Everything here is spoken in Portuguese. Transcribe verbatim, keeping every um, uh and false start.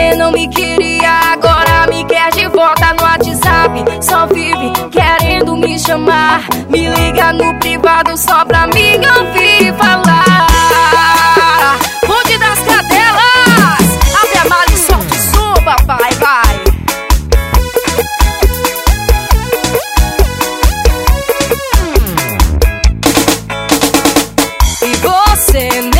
Você não me queria, agora me quer de volta no WhatsApp. Só vive querendo me chamar, me liga no privado só pra me ouvir falar. Bonde das cadelas, abre a mala e solta o som, papai, vai. E você